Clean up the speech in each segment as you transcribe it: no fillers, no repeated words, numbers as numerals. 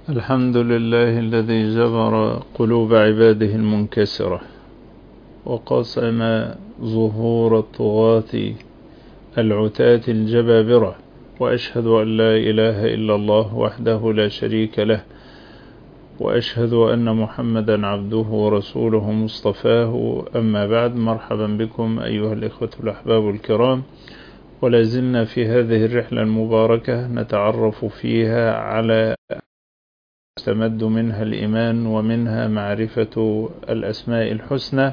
الحمد لله الذي جبر قلوب عباده المنكسرة وقسم ظهور الطغاة العتاة الجبابرة، وأشهد أن لا إله إلا الله وحده لا شريك له، وأشهد أن محمدا عبده ورسوله مصطفاه. أما بعد، مرحبا بكم أيها الإخوة الأحباب الكرام، ولا زلنا في هذه الرحلة المباركة نتعرف فيها على يستمد منها الإيمان ومنها معرفة الأسماء الحسنى.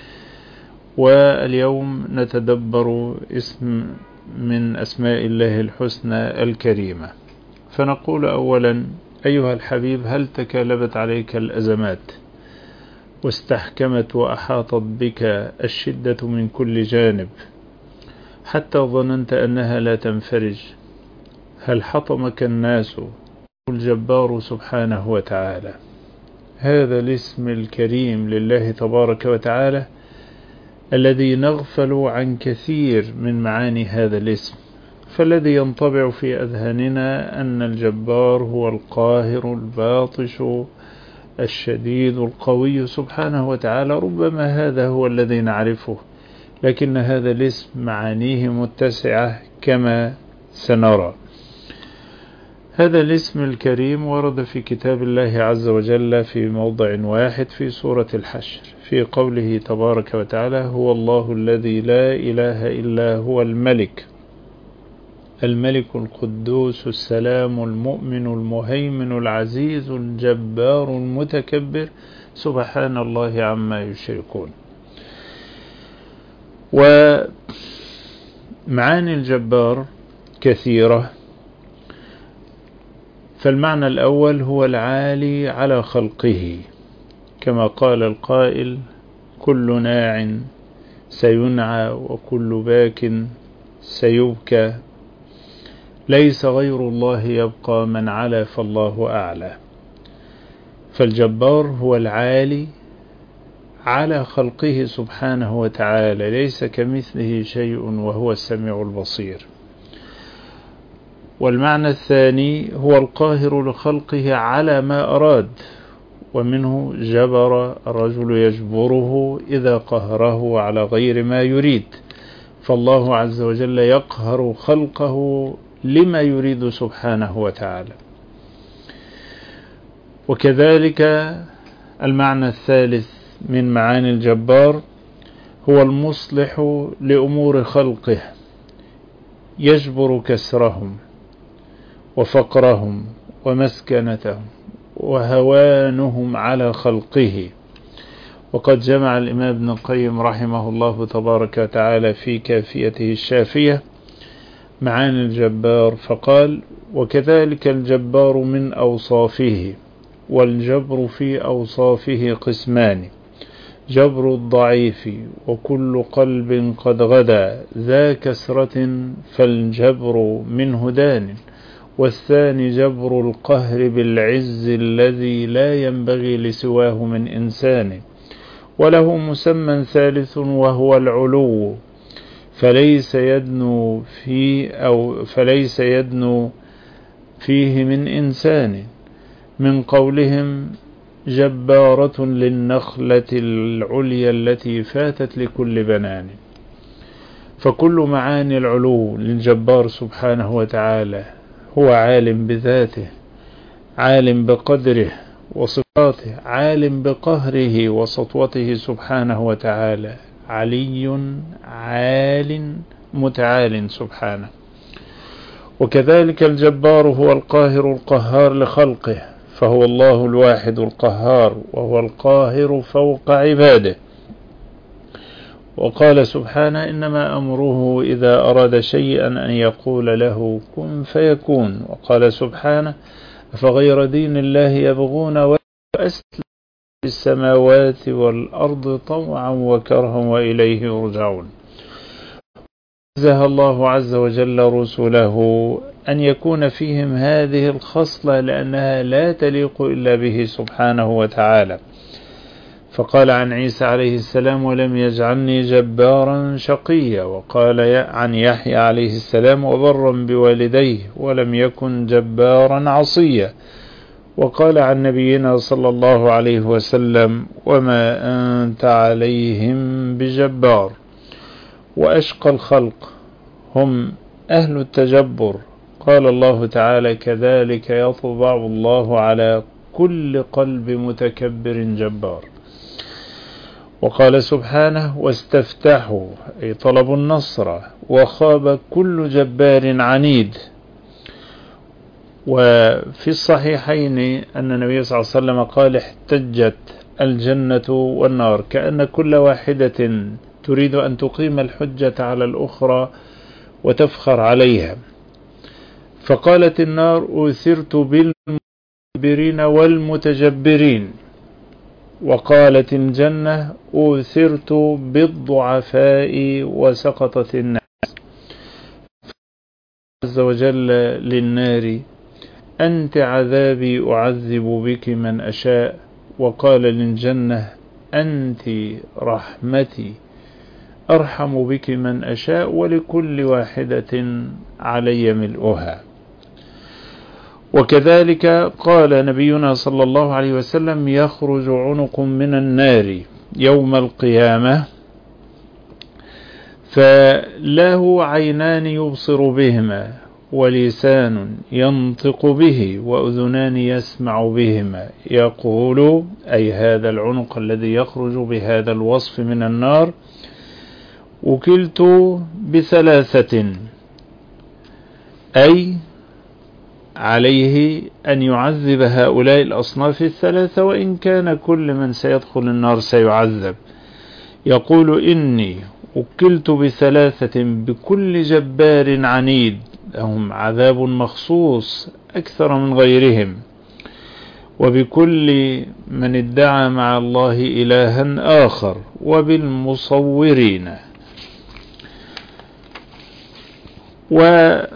واليوم نتدبر اسم من أسماء الله الحسنى الكريمة. فنقول أولا: أيها الحبيب، هل تكالبت عليك الأزمات واستحكمت وأحاطت بك الشدة من كل جانب حتى ظننت أنها لا تنفرج؟ هل حطمك الناس الجبار سبحانه وتعالى؟ هذا الاسم الكريم لله تبارك وتعالى الذي نغفل عن كثير من معاني هذا الاسم. فالذي ينطبع في أذهاننا أن الجبار هو القاهر الباطش الشديد القوي سبحانه وتعالى، ربما هذا هو الذي نعرفه، لكن هذا الاسم معانيه متسعة كما سنرى. هذا الاسم الكريم ورد في كتاب الله عز وجل في موضع واحد في سورة الحشر، في قوله تبارك وتعالى: هو الله الذي لا إله إلا هو الملك القدوس السلام المؤمن المهيمن العزيز الجبار المتكبر سبحان الله عما يشركون. ومعاني الجبار كثيرة، فالمعنى الأول هو العالي على خلقه، كما قال القائل: كل ناع سينعى وكل باك سيبكى، ليس غير الله يبقى من علا فالله أعلى. فالجبار هو العالي على خلقه سبحانه وتعالى، ليس كمثله شيء وهو السميع البصير. والمعنى الثاني هو القاهر لخلقه على ما أراد، ومنه جبر الرجل يجبره إذا قهره على غير ما يريد، فالله عز وجل يقهر خلقه لما يريد سبحانه وتعالى. وكذلك المعنى الثالث من معاني الجبار هو المصلح لأمور خلقه، يجبر كسرهم وفقرهم ومسكنتهم وهوانهم على خلقه. وقد جمع الإمام ابن القيم رحمه الله تبارك وتعالى في كافيته الشافية معاني الجبار فقال: وكذلك الجبار من أوصافه، والجبر في أوصافه قسمان: جبر الضعيف وكل قلب قد غدا ذا كسرة فالجبر منه دان، والثاني جبر القهر بالعز الذي لا ينبغي لسواه من إنسان، وله مسمى ثالث وهو العلو، فليس يدنو فيه من إنسان، من قولهم: جبارة للنخلة العليا التي فاتت لكل بنان. فكل معاني العلو للجبار سبحانه وتعالى: هو عالم بذاته، عالم بقدره وصفاته، عالم بقهره وسطوته سبحانه وتعالى، علي عال متعال سبحانه. وكذلك الجبار هو القاهر القهار لخلقه، فهو الله الواحد القهار، وهو القاهر فوق عباده. وقال سبحانه: إنما أمره إذا أراد شيئا أن يقول له كن فيكون. وقال سبحانه: أفغير دين الله يبغون وأسلم في السماوات والأرض طوعا وكرها وإليه يرجعون. نزه الله عز وجل رسله أن يكون فيهم هذه الخصلة، لأنها لا تليق إلا به سبحانه وتعالى. فقال عن عيسى عليه السلام: ولم يجعلني جبارا شقيا. وقال عن يحيى عليه السلام: وبرا بوالديه ولم يكن جبارا عصيا. وقال عن نبينا صلى الله عليه وسلم: وما أنت عليهم بجبار. وأشقى الخلق هم أهل التجبر. قال الله تعالى: كذلك يطبع الله على كل قلب متكبر جبار. وقال سبحانه: واستفتحوا أي طلبوا النصر، وخاب كل جبار عنيد. وفي الصحيحين أن النبي صلى الله عليه وسلم قال: احتجت الجنة والنار، كأن كل واحدة تريد أن تقيم الحجة على الأخرى وتفخر عليها. فقالت النار: أثرت بالمتكبرين والمتجبرين. وقالت الجنة: أثرت بالضعفاء وسقطت الناس. عز وجل للنار: أنت عذابي أعذب بك من أشاء. وقال للجنة: أنت رحمتي أرحم بك من أشاء، ولكل واحدة علي ملؤها. وكذلك قال نبينا صلى الله عليه وسلم: يخرج عنق من النار يوم القيامة، فله عينان يبصر بهما، ولسان ينطق به، وأذنان يسمع بهما. يقول أي هذا العنق الذي يخرج بهذا الوصف من النار: وكلت بثلاثة، أي عليه أن يعذب هؤلاء الأصناف الثلاثة، وإن كان كل من سيدخل النار سيعذب. يقول: إني وكلت بثلاثة، بكل جبار عنيد لهم عذاب مخصوص أكثر من غيرهم، وبكل من ادعى مع الله إلها آخر، وبالمصورين. وفي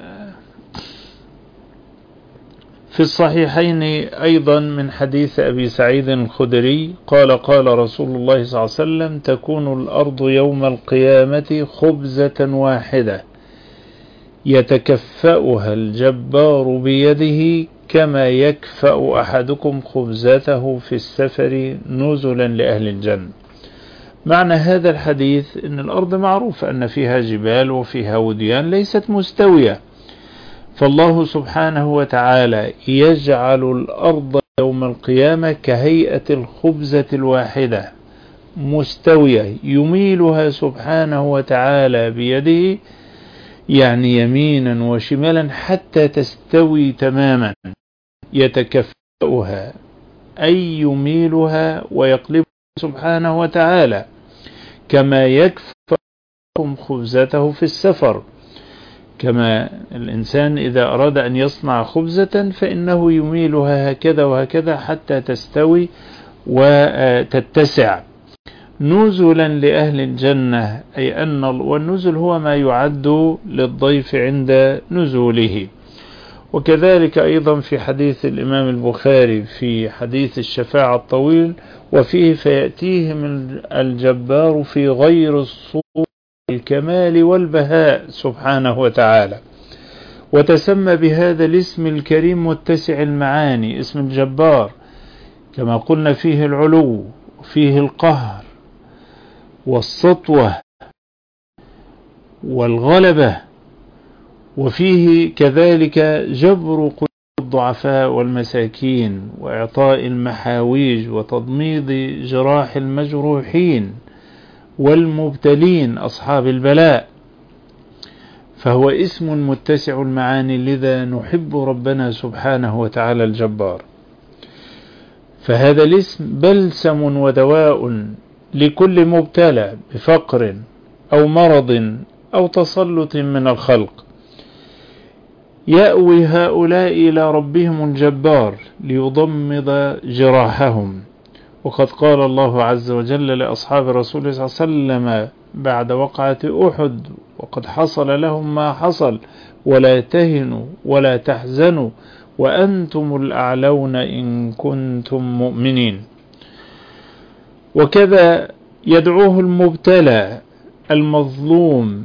الصحيحين أيضا من حديث أبي سعيد الخدري قال: قال رسول الله صلى الله عليه وسلم: تكون الأرض يوم القيامة خبزة واحدة، يتكفأها الجبار بيده، كما يكفأ أحدكم خبزته في السفر نزلا لأهل الجنة. معنى هذا الحديث أن الأرض معروف أن فيها جبال وفيها وديان ليست مستوية، فالله سبحانه وتعالى يجعل الأرض يوم القيامة كهيئة الخبزة الواحدة مستوية، يميلها سبحانه وتعالى بيده، يعني يمينا وشمالا، حتى تستوي تماما. يتكفأها أي يميلها ويقلبها سبحانه وتعالى، كما يكفأكم خبزته في السفر. كما الإنسان إذا أراد أن يصنع خبزة فإنه يميلها هكذا وهكذا حتى تستوي وتتسع. نزلا لأهل الجنة، أي أن والنزل هو ما يعد للضيف عند نزوله. وكذلك أيضا في حديث الإمام البخاري في حديث الشفاعة الطويل: وفيه فيأتيهم الجبار في غير الصورة الكمال والبهاء سبحانه وتعالى. وتسمى بهذا الاسم الكريم متسع المعاني، اسم الجبار، كما قلنا فيه العلو، وفيه القهر والسطوة والغلبة، وفيه كذلك جبر قلوب الضعفاء والمساكين، وإعطاء المحاويج، وتضميد جراح المجروحين والمبتلين أصحاب البلاء. فهو اسم متسع المعاني، لذا نحب ربنا سبحانه وتعالى الجبار. فهذا الاسم بلسم ودواء لكل مبتلى بفقر أو مرض أو تسلط من الخلق. يأوي هؤلاء إلى ربهم الجبار ليضمد جراحهم. وقد قال الله عز وجل لأصحاب رسول الله صلى الله عليه وسلم بعد وقعة أحد: وقد حصل لهم ما حصل، ولا تهنوا ولا تحزنوا وأنتم الأعلون إن كنتم مؤمنين. وكذا يدعوه المبتلى المظلوم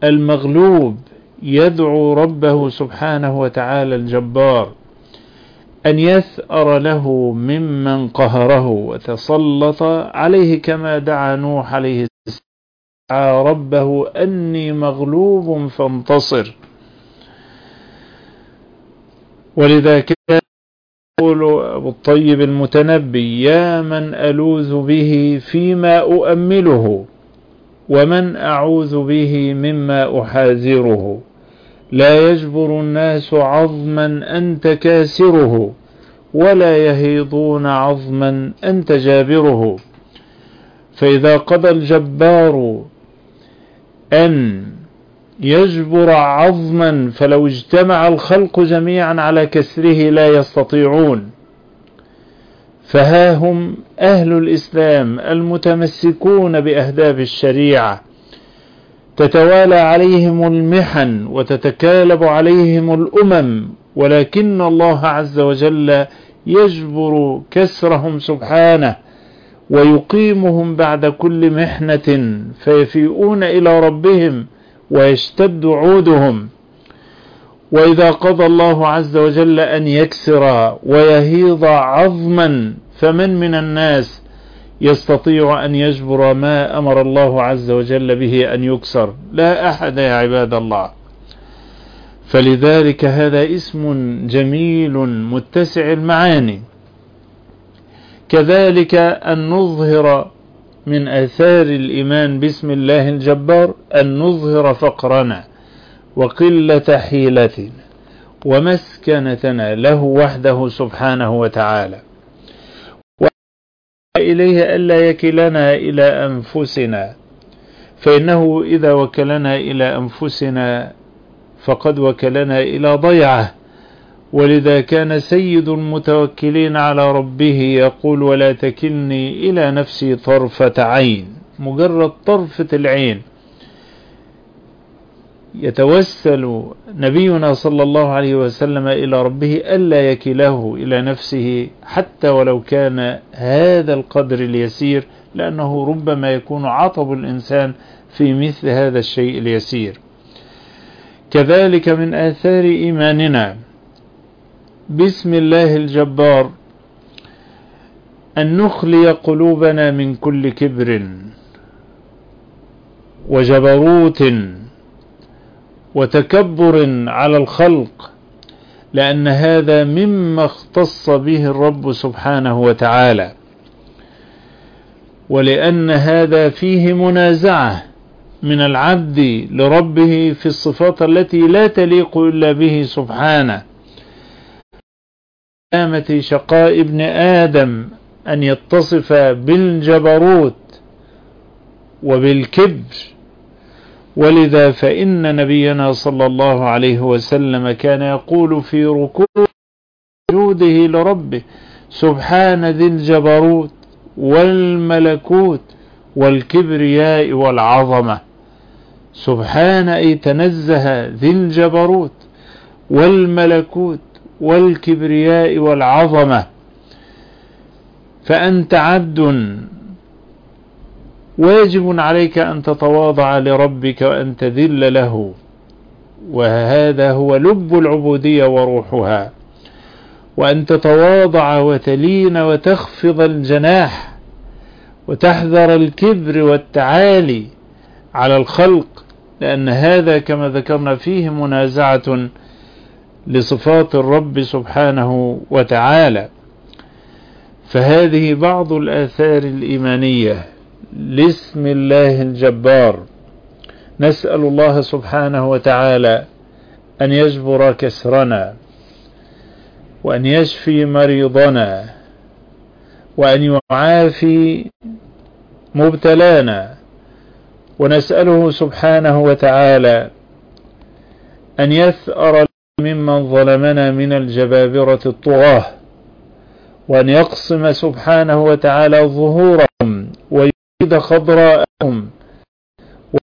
المغلوب، يدعو ربه سبحانه وتعالى الجبار، أن يثأر له ممن قهره وتسلط عليه، كما دعا نوح عليه السلام دعا ربه أني مغلوب فانتصر. ولذا كان يقول أبو الطيب المتنبي: يا من ألوذ به فيما أؤمله، ومن أعوذ به مما أحاذره، لا يجبر الناس عظما أنت كاسره، ولا يهيضون عظما أنت جابره. فإذا قضى الجبار أن يجبر عظما فلو اجتمع الخلق جميعا على كسره لا يستطيعون. فها هم أهل الإسلام المتمسكون بأهداف الشريعة تتوالى عليهم المحن وتتكالب عليهم الأمم، ولكن الله عز وجل يجبر كسرهم سبحانه ويقيمهم بعد كل محنة، فيفيئون إلى ربهم ويشتد عودهم. وإذا قضى الله عز وجل أن يكسر ويهيض عظما، فمن من الناس يستطيع أن يجبر ما أمر الله عز وجل به أن يكسر؟ لا أحد يا عباد الله. فلذلك هذا اسم جميل متسع المعاني. كذلك أن نظهر من آثار الإيمان باسم الله الجبار أن نظهر فقرنا وقلة حيلتنا ومسكنتنا له وحده سبحانه وتعالى، وإليه ألا يكلنا إلى أنفسنا، فإنه إذا وكلنا إلى أنفسنا فقد وكلنا إلى ضيعه. ولذا كان سيد المتوكلين على ربه يقول: ولا تكلني إلى نفسي طرفة عين. مجرد طرفة العين يتوسل نبينا صلى الله عليه وسلم إلى ربه ألا يكله إلى نفسه، حتى ولو كان هذا القدر اليسير، لأنه ربما يكون عطب الإنسان في مثل هذا الشيء اليسير. كذلك من آثار إيماننا باسم الله الجبار أن نخلي قلوبنا من كل كبر وجبروت وتكبر على الخلق، لأن هذا مما اختص به الرب سبحانه وتعالى، ولأن هذا فيه منازعة من العبد لربه في الصفات التي لا تليق إلا به سبحانه. علامة شقاء ابن آدم أن يتصف بالجبروت وبالكبر. ولذا فإن نبينا صلى الله عليه وسلم كان يقول في ركوع سجوده لربه: سبحان ذي الجبروت والملكوت والكبرياء والعظمة. سبحان أي تنزه ذي الجبروت والملكوت والكبرياء والعظمة. فأنت عبد واجب عليك أن تتواضع لربك وأن تذل له، وهذا هو لب العبودية وروحها، وأن تتواضع وتلين وتخفض الجناح وتحذر الكبر والتعالي على الخلق، لأن هذا كما ذكرنا فيه منازعة لصفات الرب سبحانه وتعالى. فهذه بعض الآثار الإيمانية لاسم الله الجبار. نسأل الله سبحانه وتعالى أن يجبر كسرنا، وأن يشفي مريضنا، وأن يعافي مبتلانا، ونسأله سبحانه وتعالى أن يثأر ممن ظلمنا من الجبابرة الطغاة، وأن يقسم سبحانه وتعالى ظهورهم ويزيد خضراءهم،